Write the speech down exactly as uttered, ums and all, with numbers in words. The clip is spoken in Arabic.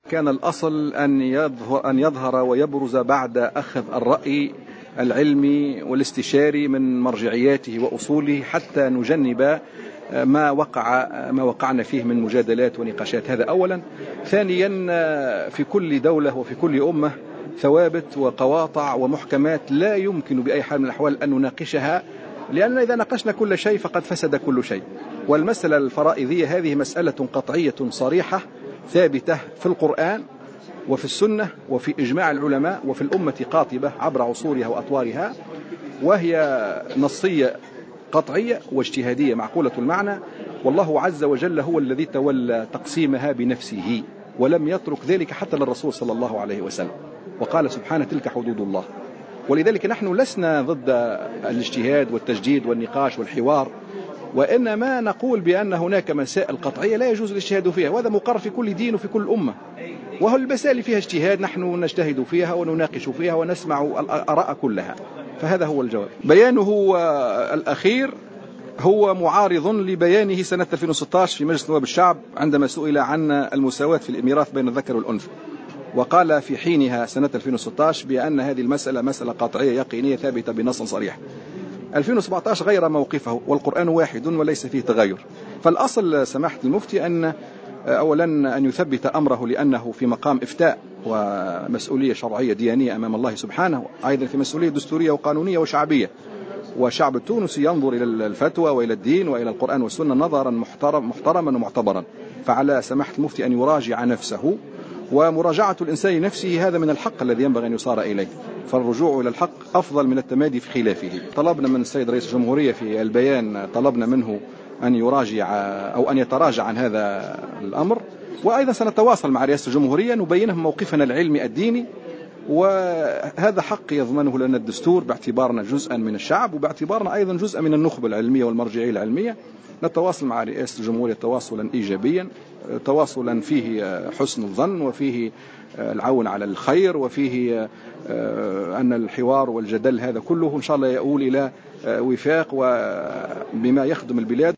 كان الأصل أن يظهر, أن يظهر ويبرز بعد أخذ الرأي العلمي والاستشاري من مرجعياته وأصوله حتى نجنب ما وقع ما وقعنا فيه من مجادلات ونقاشات. هذا أولا. ثانيا، في كل دولة وفي كل أمة ثوابت وقواطع ومحكمات لا يمكن بأي حال من الأحوال أن نناقشها، لأن إذا ناقشنا كل شيء فقد فسد كل شيء. والمسألة الفرائضية هذه مسألة قطعية صريحة ثابتة في القرآن وفي السنة وفي إجماع العلماء وفي الأمة قاطبة عبر عصورها وأطوارها، وهي نصية قطعية واجتهادية معقولة المعنى، والله عز وجل هو الذي تولى تقسيمها بنفسه ولم يترك ذلك حتى للرسول صلى الله عليه وسلم، وقال سبحانه تلك حدود الله. ولذلك نحن لسنا ضد الاجتهاد والتجديد والنقاش والحوار، وإنما نقول بأن هناك مسائل قطعية لا يجوز الاجتهاد فيها، وهذا مقرر في كل دين وفي كل أمة. وهو المسائل فيها اجتهاد نحن نجتهد فيها ونناقش فيها ونسمع الآراء كلها. فهذا هو الجواب. بيانه الأخير هو معارض لبيانه سنة ألفين وستة عشر في مجلس نواب الشعب عندما سئل عن المساواة في الميراث بين الذكر والأنثى، وقال في حينها سنة ألفين وستة عشر بأن هذه المسألة مسألة قطعية يقينية ثابتة بنص صريح. ألفين وسبعة عشر غير موقفه، والقرآن واحد وليس فيه تغير. فالأصل سماحة المفتي أن أولا أن يثبت أمره لأنه في مقام إفتاء ومسؤولية شرعية ديانية أمام الله سبحانه، أيضا في مسؤولية دستورية وقانونية وشعبية، والشعب التونسي ينظر إلى الفتوى وإلى الدين وإلى القرآن والسنة نظرا محترم محترما ومعتبرا. فعلى سماحة المفتي أن يراجع نفسه، ومراجعة الإنسان نفسه هذا من الحق الذي ينبغي أن يصار إليه، فالرجوع إلى الحق أفضل من التمادي في خلافه. طلبنا من السيد رئيس الجمهورية في البيان، طلبنا منه أن يراجع أو أن يتراجع عن هذا الأمر، وأيضا سنتواصل مع رئاسة الجمهورية نبينهم موقفنا العلمي الديني، وهذا حق يضمنه لنا الدستور باعتبارنا جزءا من الشعب وباعتبارنا أيضا جزءا من النخبة العلمية والمرجعية العلمية. نتواصل مع رئاسة الجمهورية تواصلا إيجابيا، تواصلا فيه حسن الظن وفيه العون على الخير وفيه أن الحوار والجدل هذا كله إن شاء الله يؤول إلى وفاق وبما يخدم البلاد.